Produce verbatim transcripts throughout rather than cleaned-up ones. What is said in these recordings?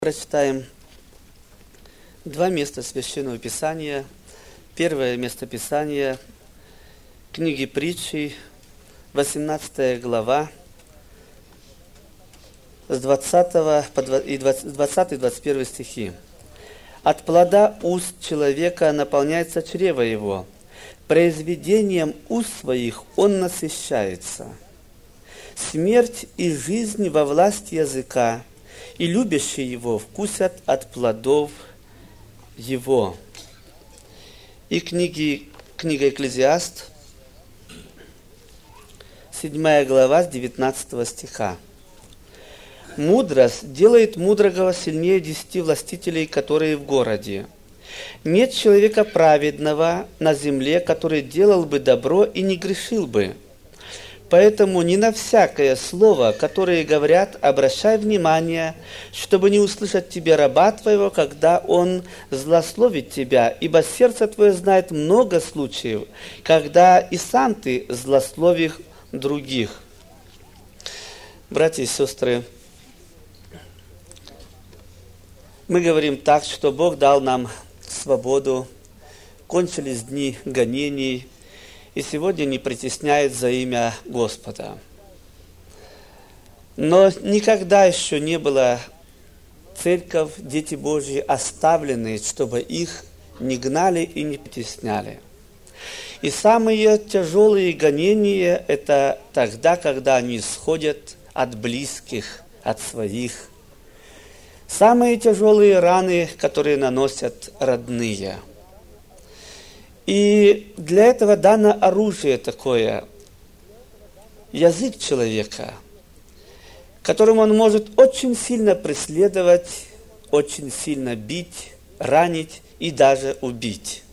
Прочитаем два места Священного Писания. Первое место Писания – книги Притчи, восемнадцатая глава, с двадцатого и двадцать первый стихи. «От плода уст человека наполняется чрево его, произведением уст своих он насыщается. Смерть и жизнь во власти языка, и любящие его вкусят от плодов его». И книги, книга Экклезиаст, седьмая глава, с девятнадцатого стиха. «Мудрость делает мудрого сильнее десяти властителей, которые в городе. Нет человека праведного на земле, который делал бы добро и не грешил бы. Поэтому не на всякое слово, которое говорят, обращай внимание, чтобы не услышать тебе раба твоего, когда он злословит тебя, ибо сердце твое знает много случаев, когда и сам ты злословишь других». Братья и сестры, мы говорим так, что Бог дал нам свободу, кончились дни гонений, и сегодня не притесняет за имя Господа. Но никогда еще не было церковь, дети Божьи, оставленные, чтобы их не гнали и не притесняли. И самые тяжелые гонения – это тогда, когда они исходят от близких, от своих. Самые тяжелые раны, которые наносят родные. И для этого дано оружие такое, язык человека, которым он может очень сильно преследовать, очень сильно бить, ранить и даже убить.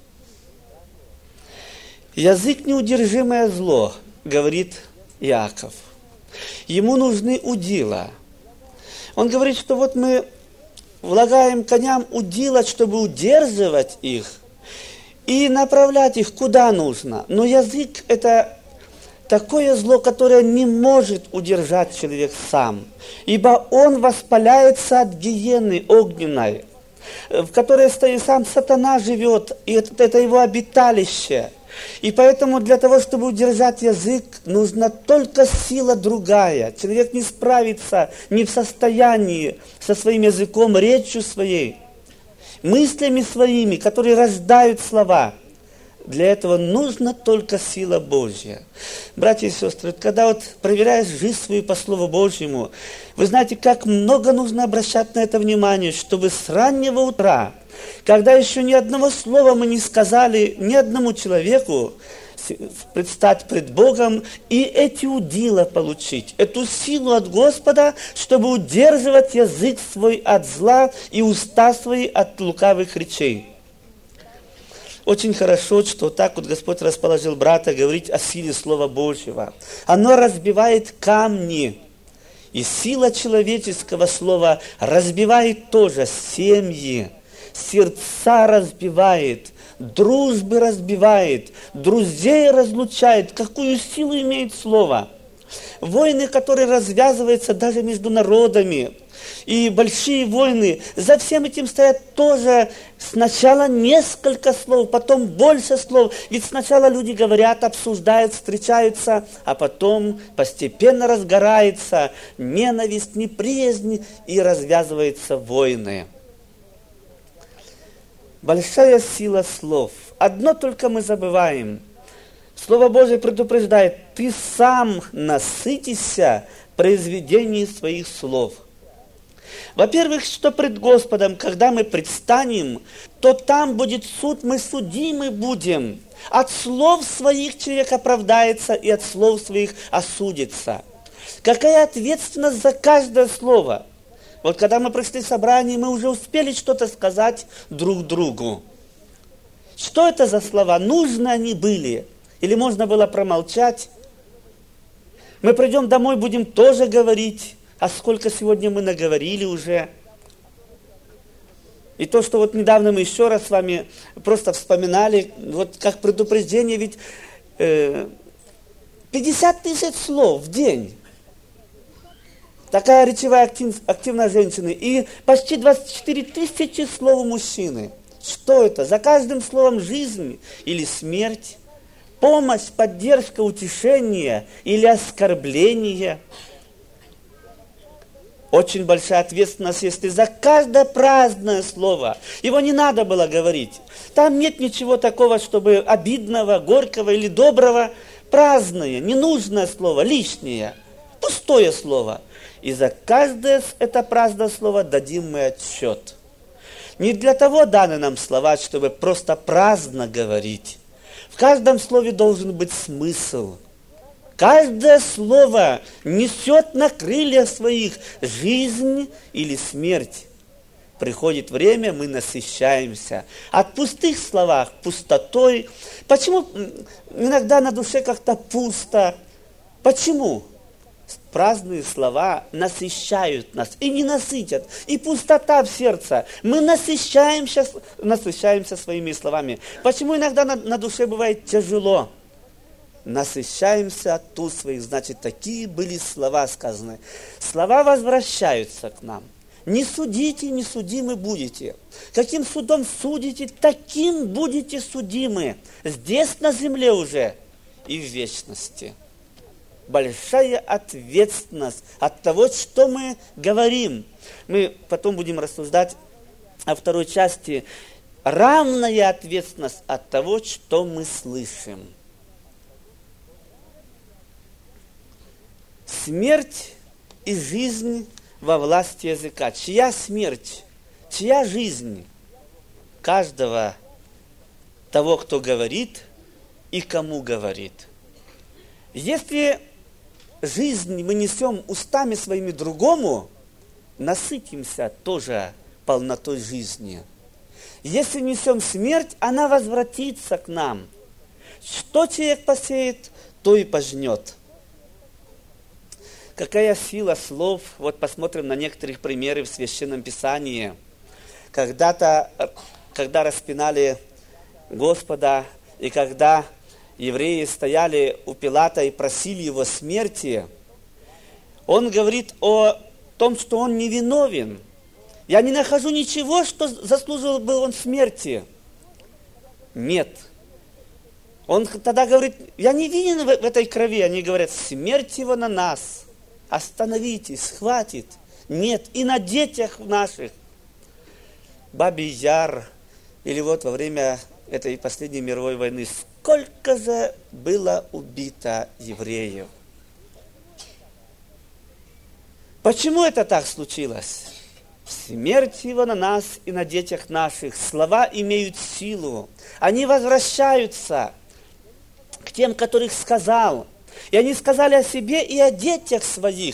Язык – неудержимое зло, говорит Иаков. Ему нужны удила. Он говорит, что вот мы влагаем коням удила, чтобы удерживать их, и направлять их куда нужно. Но язык – это такое зло, которое не может удержать человек сам. Ибо он воспаляется от гиены огненной, в которой сам сатана живет, и это, это его обиталище. И поэтому для того, чтобы удержать язык, нужна только сила другая. Человек не справится, не в состоянии со своим языком, речью своей, мыслями своими, которые рождают слова. Для этого нужна только сила Божья. Братья и сестры, когда вот проверяешь жизнь свою по Слову Божьему, вы знаете, как много нужно обращать на это внимание, чтобы с раннего утра, когда еще ни одного слова мы не сказали ни одному человеку, предстать пред Богом и эти удила получить, эту силу от Господа, чтобы удерживать язык свой от зла и уста свои от лукавых речей. Очень хорошо, что так вот Господь расположил брата говорить о силе Слова Божьего. Оно разбивает камни. И сила человеческого слова разбивает тоже семьи, сердца разбивает, дружбы разбивает, друзей разлучает. Какую силу имеет слово? Войны, которые развязываются даже между народами, и большие войны, за всем этим стоят тоже сначала несколько слов, потом больше слов. Ведь сначала люди говорят, обсуждают, встречаются, а потом постепенно разгорается ненависть, неприязнь, и развязываются войны. Большая сила слов. Одно только мы забываем. Слово Божие предупреждает: ты сам насытишься произведением своих слов. Во-первых, что пред Господом, когда мы предстанем, то там будет суд, мы судимы будем. От слов своих человек оправдается, и от слов своих осудится. Какая ответственность за каждое слово? Вот когда мы пришли в собрание, мы уже успели что-то сказать друг другу. Что это за слова? Нужны они были? Или можно было промолчать? Мы придем домой, будем тоже говорить. А сколько сегодня мы наговорили уже. И то, что вот недавно мы еще раз с вами просто вспоминали, вот как предупреждение, ведь э, пятьдесят тысяч слов в день. такая речевая актив, активная женщина, и почти двадцать четыре тысячи слов у мужчины. Что это? За каждым словом жизнь или смерть, помощь, поддержка, утешение или оскорбление. Очень большая ответственность, если за каждое праздное слово. Его не надо было говорить. Там нет ничего такого, чтобы обидного, горького или доброго. Праздное, ненужное слово, лишнее, пустое слово. И за каждое это праздное слово дадим мы отчет. Не для того даны нам слова, чтобы просто праздно говорить. В каждом слове должен быть смысл. Каждое слово несет на крыльях своих жизнь или смерть. Приходит время, мы насыщаемся. От пустых слов пустотой. Почему иногда на душе как-то пусто? Почему? Праздные слова насыщают нас и не насытят. И пустота в сердце. Мы насыщаемся, насыщаемся своими словами. Почему иногда на, на душе бывает тяжело? Насыщаемся от уст своих. Значит, такие были слова сказаны. Слова возвращаются к нам. Не судите, не судимы будете. Каким судом судите, таким будете судимы. Здесь на земле уже и в вечности. Большая ответственность от того, что мы говорим. Мы потом будем рассуждать о второй части. Равная ответственность от того, что мы слышим. Смерть и жизнь во власти языка. Чья смерть, чья жизнь? Каждого того, кто говорит и кому говорит. Если жизнь мы несем устами своими другому, насытимся тоже полнотой жизни. Если несем смерть, она возвратится к нам. Что человек посеет, то и пожнет. Какая сила слов. Вот посмотрим на некоторых примеры в Священном Писании. Когда-то, когда распинали Господа, и когда евреи стояли у Пилата и просили его смерти, он говорит о том, что он невиновен. Я не нахожу ничего, что заслужил бы он смерти. Нет. Он тогда говорит, я не винен в этой крови. Они говорят, смерть его на нас. Остановитесь, хватит. Нет, и на детях наших. Бабий Яр, или вот во время этой последней мировой войны, сколько же было убито евреев. Почему это так случилось? Смерть его на нас и на детях наших. Слова имеют силу. Они возвращаются к тем, которых сказал. И они сказали о себе и о детях своих.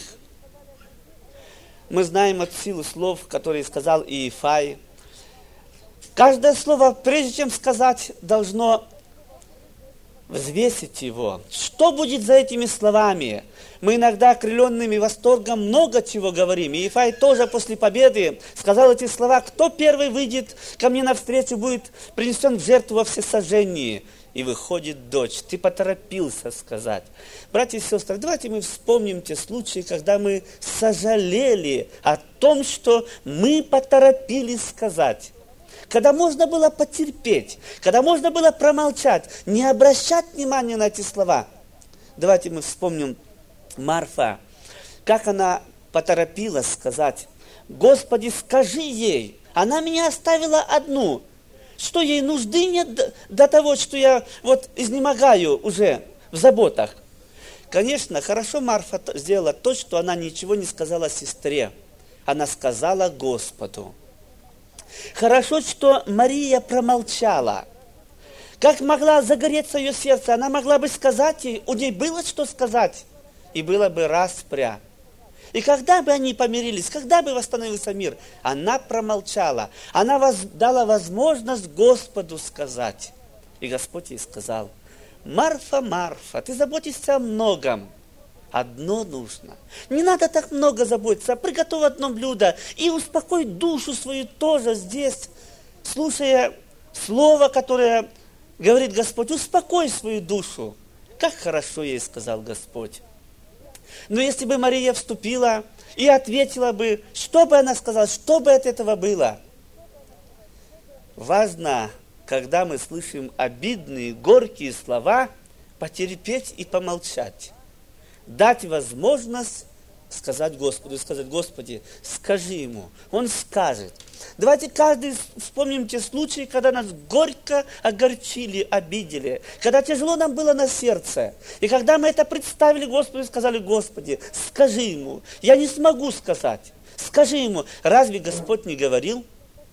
Мы знаем от силы слов, которые сказал Иефай. Каждое слово, прежде чем сказать, должно взвесить его. Что будет за этими словами? Мы иногда, окрыленными восторгом, много чего говорим. Иефай тоже после победы сказал эти слова: кто первый выйдет ко мне навстречу, будет принесен в жертву во всесожжении. И выходит дочь. Ты поторопился сказать. Братья и сестры, давайте мы вспомним те случаи, когда мы сожалели о том, что мы поторопились сказать. Когда можно было потерпеть, когда можно было промолчать, не обращать внимания на эти слова. Давайте мы вспомним Марфа, как она поторопилась сказать: Господи, скажи ей, она меня оставила одну. Что ей нужды нет до, до того, что я вот изнемогаю уже в заботах. Конечно, хорошо Марфа сделала то, что она ничего не сказала сестре. Она сказала Господу. Хорошо, что Мария промолчала. Как могла загореться ее сердце, она могла бы сказать ей, у ней было что сказать, и было бы распря. И когда бы они помирились, когда бы восстановился мир, она промолчала. Она воз, дала возможность Господу сказать. И Господь ей сказал: Марфа, Марфа, ты заботишься о многом. Одно нужно. Не надо так много заботиться. Приготовь одно блюдо и успокой душу свою тоже здесь, слушая слово, которое говорит Господь. Успокой свою душу. Как хорошо ей сказал Господь. Но если бы Мария вступила и ответила бы, что бы она сказала, что бы от этого было? Важно, когда мы слышим обидные, горькие слова, потерпеть и помолчать. Дать возможность сказать Господу, сказать: Господи, скажи ему. Он скажет. Давайте каждый вспомним те случаи, когда нас горько огорчили, обидели, когда тяжело нам было на сердце. И когда мы это представили Господу и сказали: Господи, скажи ему. Я не смогу сказать. Скажи ему. Разве Господь не говорил?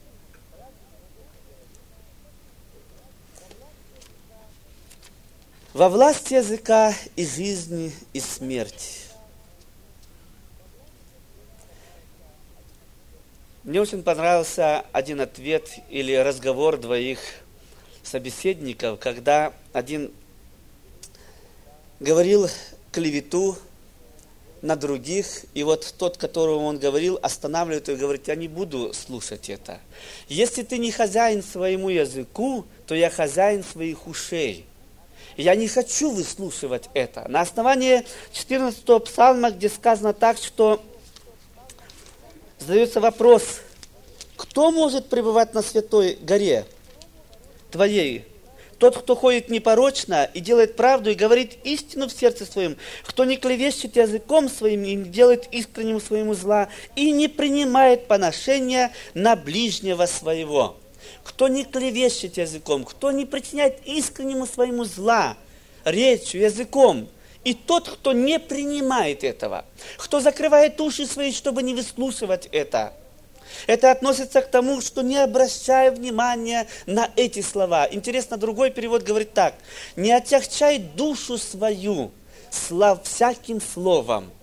Во власти языка и жизни, и смерти. Мне очень понравился один ответ или разговор двоих собеседников, когда один говорил клевету на других, и вот тот, которому он говорил, останавливает и говорит: я не буду слушать это. Если ты не хозяин своему языку, то я хозяин своих ушей. Я не хочу выслушивать это. На основании четырнадцатого псалма, где сказано так, что задается вопрос: кто может пребывать на святой горе твоей? Тот, кто ходит непорочно и делает правду, и говорит истину в сердце своем, кто не клевещет языком своим и не делает искреннему своему зла, и не принимает поношения на ближнего своего. Кто не клевещет языком, кто не причиняет искреннему своему зла, речью, языком, и тот, кто не принимает этого, кто закрывает уши свои, чтобы не выслушивать это. Это относится к тому, что не обращая внимания на эти слова. Интересно, другой перевод говорит так: не отягчай душу свою слав всяким словом.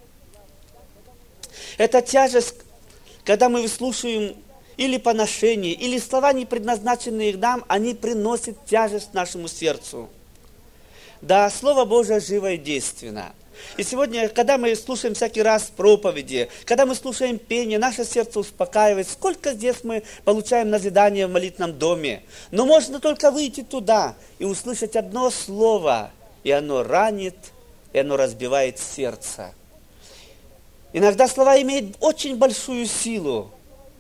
Это тяжесть, когда мы выслушиваем или поношение, или слова, не предназначенные нам, они приносят тяжесть нашему сердцу. Да, Слово Божие живо и действенно. И сегодня, когда мы слушаем всякий раз проповеди, когда мы слушаем пение, наше сердце успокаивает. Сколько здесь мы получаем назидания в молитвенном доме. Но можно только выйти туда и услышать одно слово, и оно ранит, и оно разбивает сердце. Иногда слова имеют очень большую силу.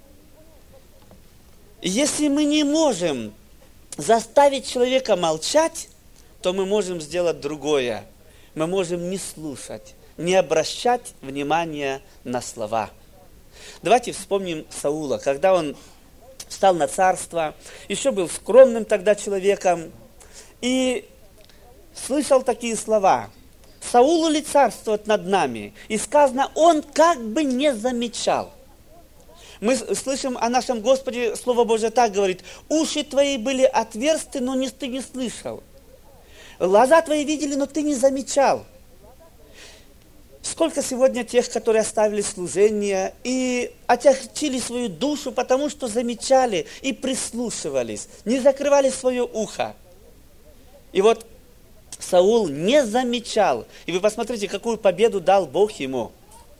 И если мы не можем заставить человека молчать, то мы можем сделать другое. Мы можем не слушать, не обращать внимания на слова. Давайте вспомним Саула, когда он встал на царство, еще был скромным тогда человеком, и слышал такие слова: «Саулу ли царствовать над нами?» И сказано, он как бы не замечал. Мы слышим о нашем Господе, Слово Божие так говорит: «Уши твои были отверсты, но не, ты не слышал. Глаза твои видели, но ты не замечал». Сколько сегодня тех, которые оставили служение и отягчили свою душу, потому что замечали и прислушивались, не закрывали свое ухо. И вот Саул не замечал. И вы посмотрите, какую победу дал Бог ему.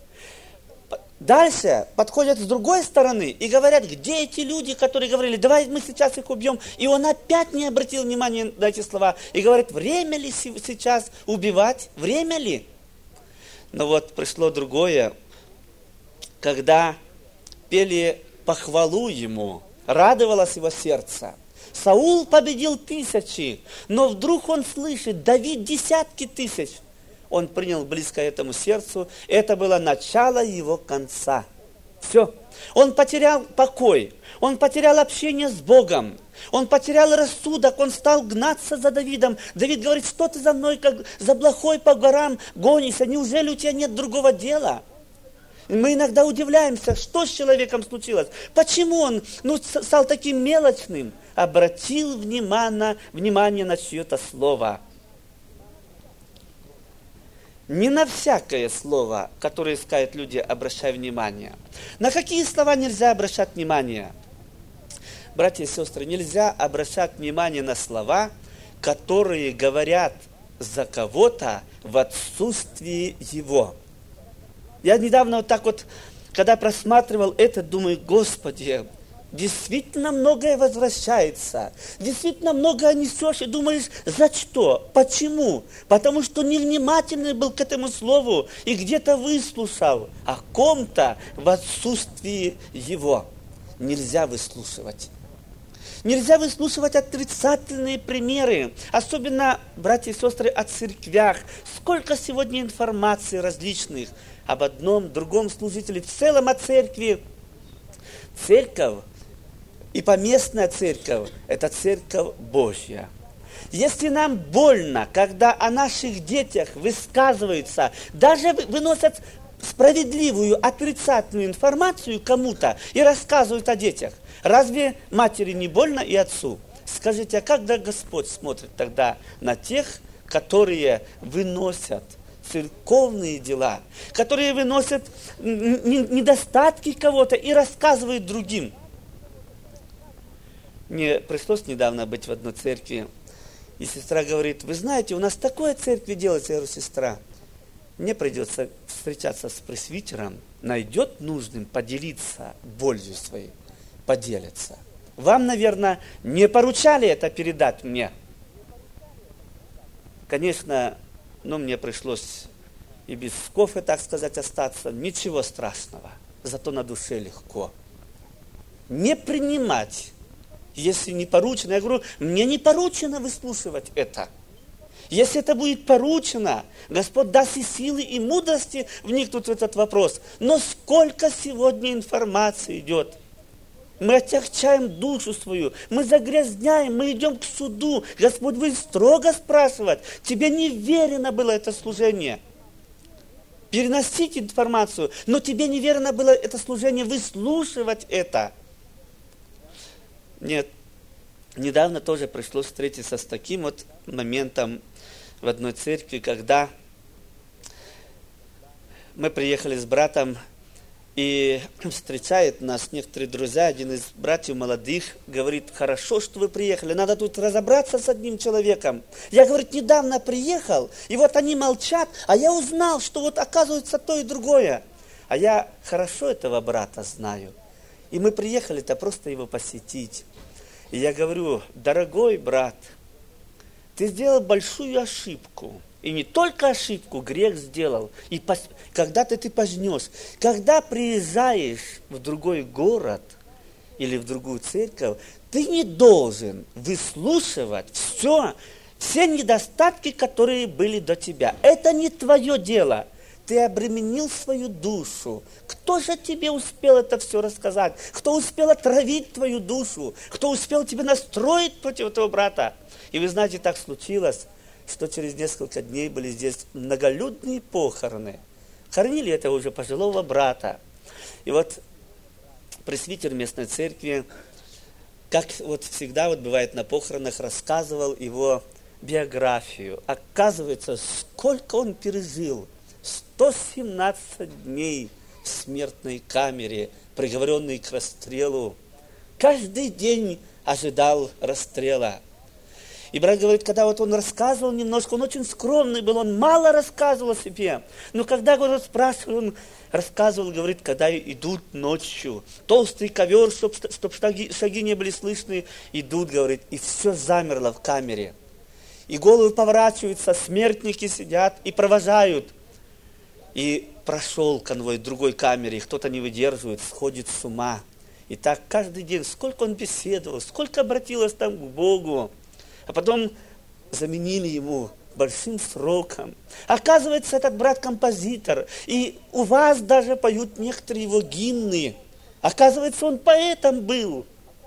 Дальше подходят с другой стороны и говорят: где эти люди, которые говорили: давай мы сейчас их убьем. И он опять не обратил внимания на эти слова. И говорит: время ли сейчас убивать? Время ли? Но вот пришло другое, когда пели похвалу ему, радовалось его сердце. Саул победил тысячи, но вдруг он слышит: Давид десятки тысяч. Он принял близко этому сердцу. Это было начало его конца. Все. Он потерял покой. Он потерял общение с Богом. Он потерял рассудок. Он стал гнаться за Давидом. Давид говорит: что ты за мной, как за блохой по горам гонишься? Неужели у тебя нет другого дела? Мы иногда удивляемся, что с человеком случилось. Почему он ну, стал таким мелочным? Обратил внимание, внимание на чье-то слово. Не на всякое слово, которое искают люди, обращай внимание. На какие слова нельзя обращать внимание? Братья и сестры, нельзя обращать внимание на слова, которые говорят за кого-то в отсутствии его. Я недавно вот так вот, когда просматривал это, думаю: Господи, действительно многое возвращается. Действительно многое несешь и думаешь, за что? Почему? Потому что невнимательный был к этому слову и где-то выслушал о ком-то в отсутствии его. Нельзя выслушивать. Нельзя выслушивать отрицательные примеры, особенно, братья и сестры, о церквях. Сколько сегодня информации различных об одном, другом служителе, в целом о церкви. Церковь и поместная церковь – это церковь Божья. Если нам больно, когда о наших детях высказываются, даже выносят справедливую, отрицательную информацию кому-то и рассказывают о детях, разве матери не больно и отцу? Скажите, а когда Господь смотрит тогда на тех, которые выносят церковные дела, которые выносят недостатки кого-то и рассказывают другим? Мне пришлось недавно быть в одной церкви, и сестра говорит, вы знаете, у нас такое в церкви делается. Я говорю, сестра, мне придется встречаться с пресвитером, найдет нужным поделиться болью своей, поделиться. Вам, наверное, не поручали это передать мне. Конечно, ну, мне пришлось и без кофе, так сказать, остаться. Ничего страшного, зато на душе легко. Не принимать, если не поручено. Я говорю, мне не поручено выслушивать это. Если это будет поручено, Господь даст и силы, и мудрости вникнуть в этот вопрос. Но сколько сегодня информации идет. Мы отягчаем душу свою, мы загрязняем, мы идем к суду. Господь будет строго спрашивать, тебе не верено было это служение. Переносить информацию, но тебе не верено было это служение, выслушивать это. Нет, недавно тоже пришлось встретиться с таким вот моментом в одной церкви, когда мы приехали с братом, и встречает нас некоторые друзья, один из братьев молодых, говорит, хорошо, что вы приехали, надо тут разобраться с одним человеком. Я, говорит, недавно приехал, и вот они молчат, а я узнал, что вот оказывается то и другое. А я хорошо этого брата знаю. И мы приехали-то просто его посетить. И я говорю, дорогой брат, ты сделал большую ошибку. И не только ошибку, грех сделал. И пос... когда-то ты пожнешь. Когда приезжаешь в другой город или в другую церковь, ты не должен выслушивать все, все недостатки, которые были до тебя. Это не твое дело. Ты обременил свою душу. Кто же тебе успел это все рассказать? Кто успел отравить твою душу? Кто успел тебя настроить против этого брата? И вы знаете, так случилось, что через несколько дней были здесь многолюдные похороны. Хоронили этого уже пожилого брата. И вот пресвитер местной церкви, как вот всегда вот бывает на похоронах, рассказывал его биографию. Оказывается, сколько он пережил. сто семнадцать дней в смертной камере, приговоренный к расстрелу. Каждый день ожидал расстрела. И брат говорит, когда вот он рассказывал немножко, он очень скромный был, он мало рассказывал о себе. Но когда, говорит, спрашивал, он рассказывал, говорит, когда идут ночью, толстый ковер, чтобы чтоб шаги, шаги не были слышны, идут, говорит, и все замерло в камере. И головы поворачиваются, смертники сидят и провожают. И прошел конвой в другой камере, и кто-то не выдерживает, сходит с ума. И так каждый день, сколько он беседовал, сколько обратилось там к Богу. А потом заменили ему большим сроком. Оказывается, этот брат композитор. И у вас даже поют некоторые его гимны. Оказывается, он поэтом был.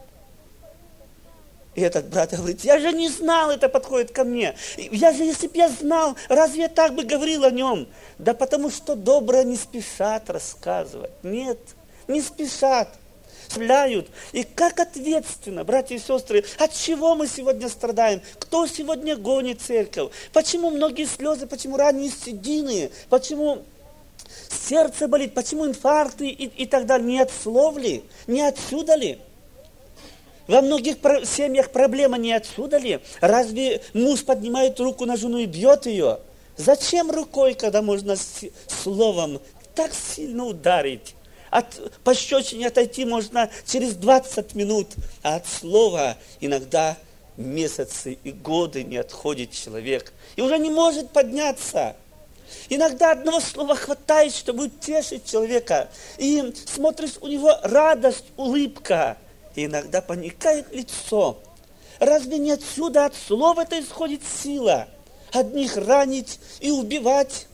И этот брат говорит, я же не знал, это подходит ко мне. Я же, если бы я знал, разве я так бы говорил о нем? Да потому что добрые не спешат рассказывать. Нет, не спешат. И как ответственно, братья и сестры, от чего мы сегодня страдаем? Кто сегодня гонит церковь? Почему многие слезы, почему ранние седины? Почему сердце болит? Почему инфаркты и, и так далее? Не от слов ли? Не отсюда ли? Во многих семьях проблема не отсюда ли? Разве муж поднимает руку на жену и бьет ее? Зачем рукой, когда можно словом так сильно ударить? от пощечины отойти можно через двадцать минут, а от слова иногда месяцы и годы не отходит человек. И уже не может подняться. Иногда одного слова хватает, чтобы утешить человека. И смотришь, у него радость, улыбка. И иногда паникает лицо. Разве не отсюда, от слова-то исходит сила? Одних ранить и убивать,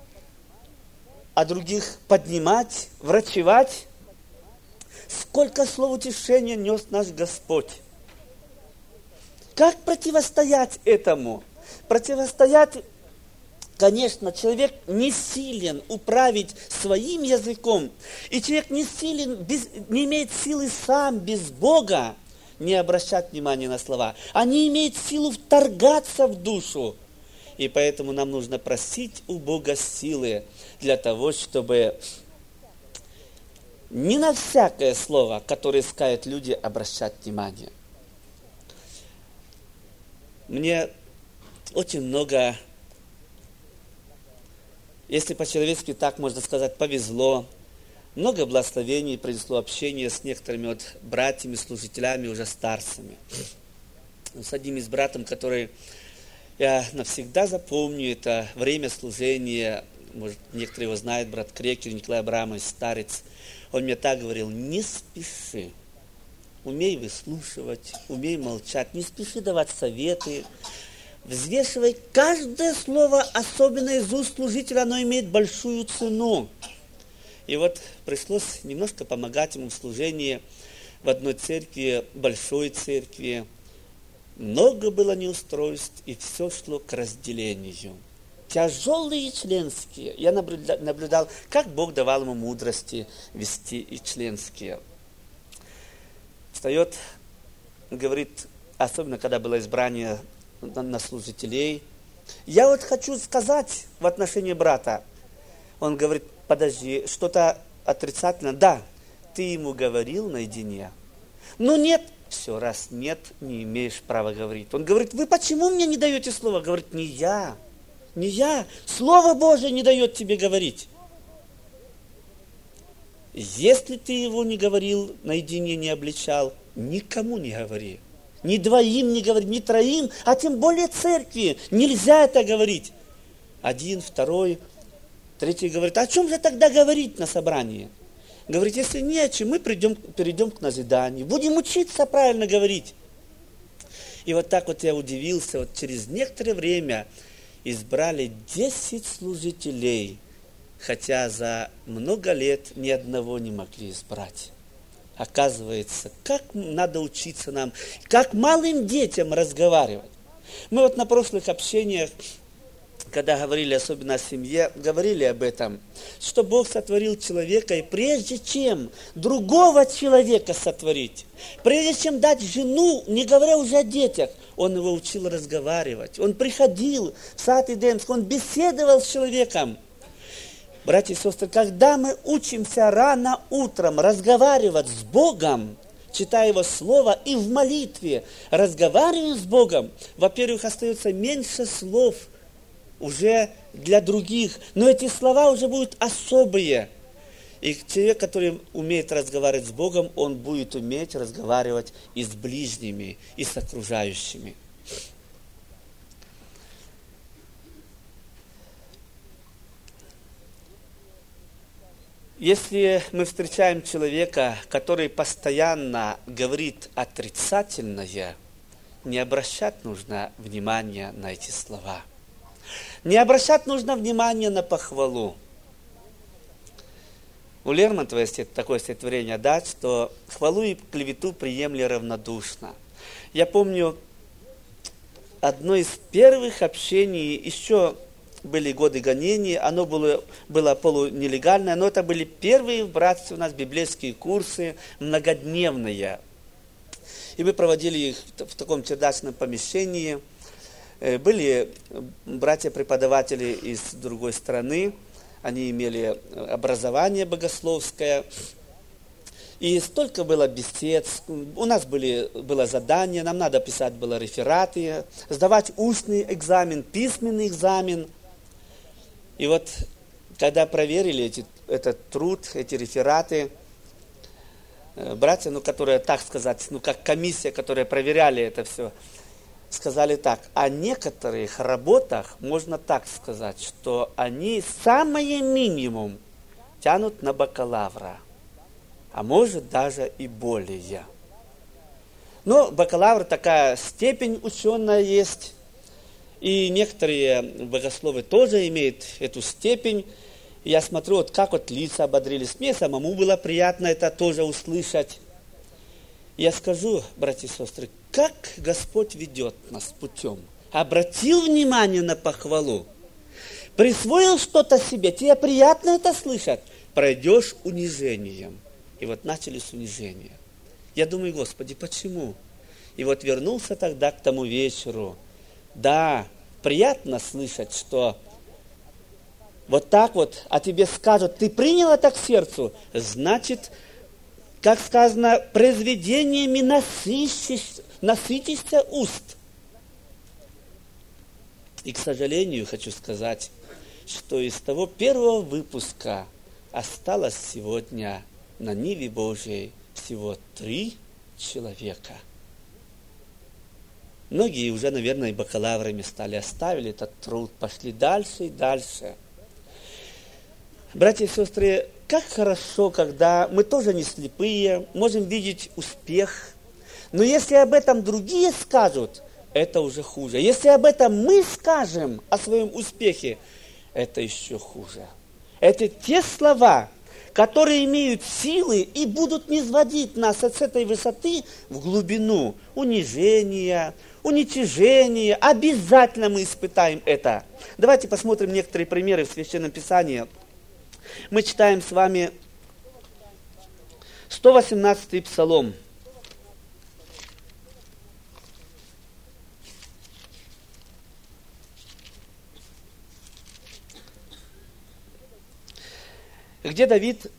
а других поднимать, врачевать. Сколько слов утешения нес наш Господь. Как противостоять этому? Противостоять, конечно, человек не силен управить своим языком. И человек не силен, без, не имеет силы сам, без Бога, не обращать внимания на слова. А не имеет силу вторгаться в душу. И поэтому нам нужно просить у Бога силы для того, чтобы не на всякое слово, которое скажут люди, обращать внимание. Мне очень много, если по-человечески так можно сказать, повезло. Много благословений принесло общение с некоторыми вот братьями, служителями, уже старцами. С одним из братом, который я навсегда запомню, это время служения. Может, некоторые его знают, брат Крекер, Николай Абрамович, старец. Он мне так говорил: не спеши. Умей выслушивать, умей молчать, не спеши давать советы. Взвешивай каждое слово, особенно из уст служителя, оно имеет большую цену. И вот пришлось немножко помогать ему в служении в одной церкви, большой церкви. Много было неустройств, и все шло к разделению. Тяжелые членские. Я наблюдал, как Бог давал ему мудрости вести и членские. Встает, говорит, особенно когда было избрание на, на служителей. Я вот хочу сказать в отношении брата. Он говорит: подожди, что-то отрицательно. Да, ты ему говорил наедине. Ну нет, все, раз нет, не имеешь права говорить. Он говорит: вы почему мне не даете слова? Говорит: не я, не я. Слово Божие не дает тебе говорить. Если ты его не говорил, наедине не обличал, никому не говори. Ни двоим не говори, ни троим, а тем более церкви. Нельзя это говорить. Один, второй, третий говорит: о чем же тогда говорить на собрании? Говорит: если не о чем, мы придем, перейдем к назиданию. Будем учиться правильно говорить. И вот так вот я удивился. Вот через некоторое время избрали десять служителей. Хотя за много лет ни одного не могли избрать. Оказывается, как надо учиться нам, как малым детям разговаривать. Мы вот на прошлых общениях, когда говорили особенно о семье, говорили об этом, что Бог сотворил человека, и прежде чем другого человека сотворить, прежде чем дать жену, не говоря уже о детях, Он его учил разговаривать. Он приходил в сад Эдемский, Он беседовал с человеком. Братья и сестры, когда мы учимся рано утром разговаривать с Богом, читая Его Слово и в молитве разговариваем с Богом, во-первых, остается меньше слов уже для других, но эти слова уже будут особые. И человек, который умеет разговаривать с Богом, он будет уметь разговаривать и с ближними, и с окружающими. Если мы встречаем человека, который постоянно говорит отрицательное, не обращать нужно внимания на эти слова. Не обращать нужно внимания на похвалу. У Лермонтова есть такое стихотворение, да, что хвалу и клевету приемли равнодушно. Я помню одно из первых общений, еще были годы гонений, оно было, было полунелегальное, но это были первые в братстве у нас библейские курсы, многодневные. И мы проводили их в таком чердачном помещении. Были братья-преподаватели из другой страны, они имели образование богословское. И столько было бесед, у нас были, было задание, нам надо писать было рефераты, сдавать устный экзамен, письменный экзамен. И вот, когда проверили эти этот труд, эти рефераты, братья, ну, которые, так сказать, ну, как комиссия, которые проверяли это все, сказали так: о некоторых работах можно так сказать, что они самое минимум тянут на бакалавра, а может даже и более. Но бакалавр такая степень ученая есть, и некоторые богословы тоже имеют эту степень. Я смотрю, вот как вот лица ободрились. Мне самому было приятно это тоже услышать. Я скажу, братья и сестры, как Господь ведет нас путем. Обратил внимание на похвалу, присвоил что-то себе, тебе приятно это слышать, пройдешь унижением. И вот начали с унижения. Я думаю, Господи, почему? И вот вернулся тогда к тому вечеру. Да, приятно слышать, что вот так вот о тебе скажут, ты принял это к сердцу, значит, как сказано, произведениями насытишься, насытишься уст. И, к сожалению, хочу сказать, что из того первого выпуска осталось сегодня на Ниве Божьей всего три человека. Многие уже, наверное, бакалаврами стали, оставили этот труд, пошли дальше и дальше. Братья и сестры, как хорошо, когда мы тоже не слепые, можем видеть успех. Но если об этом другие скажут, это уже хуже. Если об этом мы скажем, о своем успехе, это еще хуже. Это те слова, которые имеют силы и будут низводить нас с этой высоты в глубину унижения, уничижения. Обязательно мы испытаем это. Давайте посмотрим некоторые примеры в Священном Писании. Мы читаем с вами сто восемнадцатый Псалом. Где Давид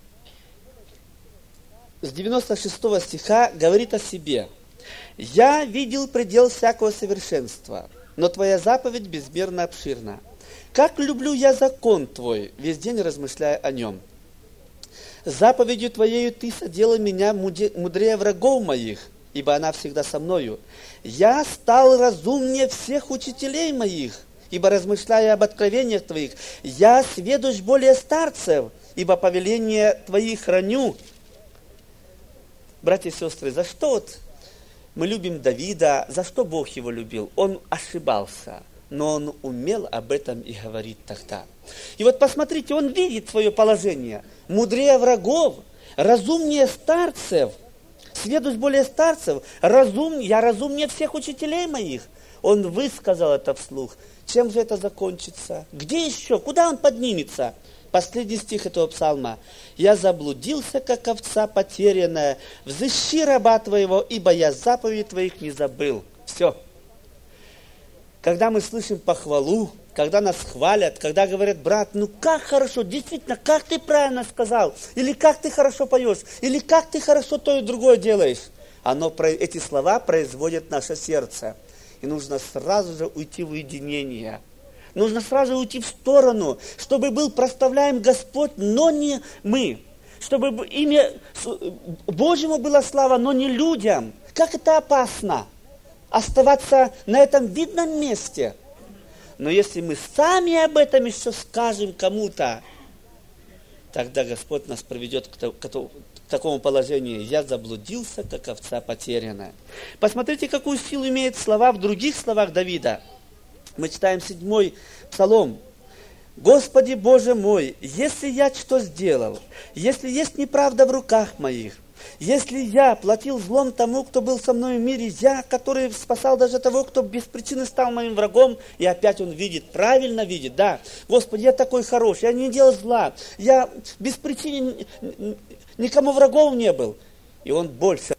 с девяносто шестого стиха говорит о себе. «Я видел предел всякого совершенства, но Твоя заповедь безмерно обширна. Как люблю я закон Твой, весь день размышляя о нем. Заповедью Твоею Ты соделал меня мудрее врагов моих, ибо она всегда со мною. Я стал разумнее всех учителей моих, ибо, размышляя об откровениях Твоих, я сведущ более старцев, ибо повеление Твои храню». Братья и сестры, за что вот мы любим Давида, за что Бог его любил? Он ошибался, но он умел об этом и говорить тогда. И вот посмотрите, он видит свое положение. Мудрее врагов, разумнее старцев, сведущ более старцев, разум, я разумнее всех учителей моих. Он высказал это вслух. Чем же это закончится? Где еще? Куда он поднимется? Последний стих этого псалма. «Я заблудился, как овца потерянная, взыщи раба Твоего, ибо я заповедей Твоих не забыл». Все. Когда мы слышим похвалу, когда нас хвалят, когда говорят: брат, ну как хорошо, действительно, как ты правильно сказал, или как ты хорошо поешь, или как ты хорошо то и другое делаешь, оно, эти слова производят наше сердце. И нужно сразу же уйти в уединение. Нужно сразу уйти в сторону, чтобы был прославляем Господь, но не мы. Чтобы имя Божьему была слава, но не людям. Как это опасно! Оставаться на этом видном месте. Но если мы сами об этом еще скажем кому-то, тогда Господь нас приведет к такому положению. «Я заблудился, как овца потерянная». Посмотрите, какую силу имеют слова в других словах Давида. Мы читаем седьмой Псалом. «Господи Боже мой, если я что сделал, если есть неправда в руках моих, если я платил злом тому, кто был со мной в мире, я, который спасал даже того, кто без причины стал моим врагом», и опять он видит, правильно видит, да, Господи, я такой хороший, я не делал зла, я без причины никому врагов не был. И он больше